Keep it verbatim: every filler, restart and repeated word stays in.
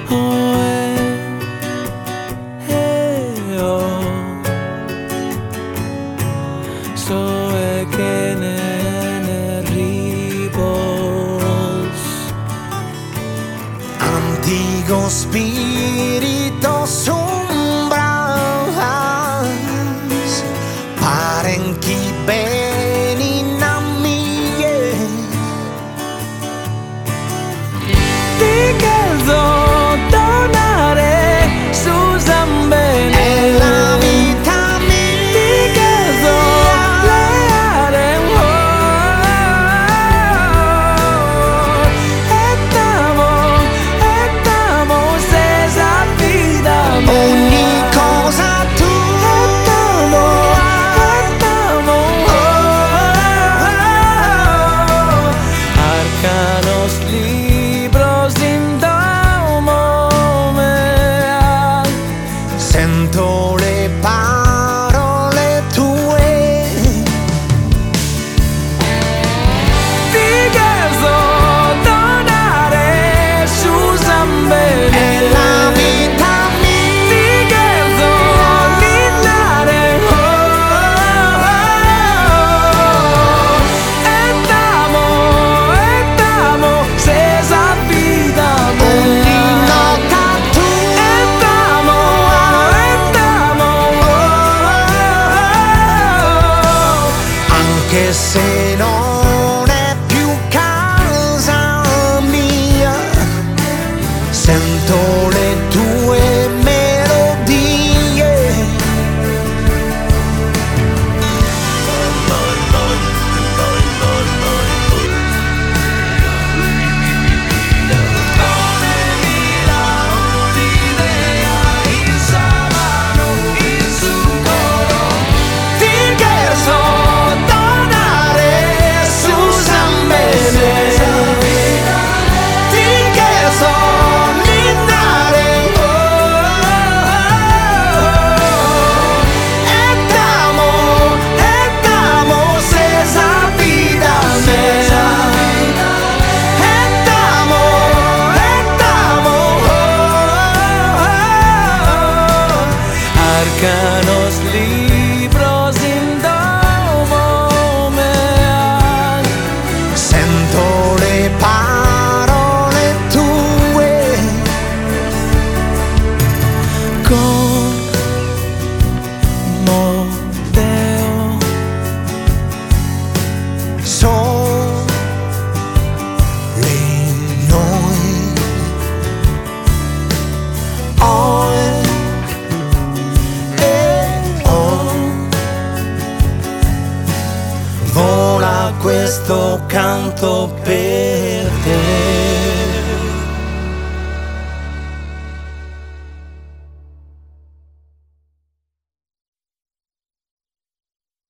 Oh, eh, eh, oh. So e che ne, ne ripos. Antico spirito sombras, paren chi beni namie. Ti chiedo tornare su Zambene. È la vita mia. Ti chiedo leare, oh, e t'amo, e t'amo senza vita mia. Ogni cosa tu. E t'amo, e t'amo, oh, arcanos libros in Sento le parole tue. Ti chiedo tornare su Zambene. È la vita mia. Ti chiedo ninnare, oh, e t'amo, e t'amo senza vita mia. Ogni nota tu. E t'amo, e t'amo, oh, Anche se non è più casa mia, sento le tue melodie. Ti chiedo tornare su Zambene. Ti chiedo ninnare, oh, e t'amo, e t'amo senza vita mia. E t'amo, e t'amo, oh, arcanos libros in domo mea. Sento le parole tue. Como Deo Sole noi. Oh, eh, oh. Vola questo canto per te.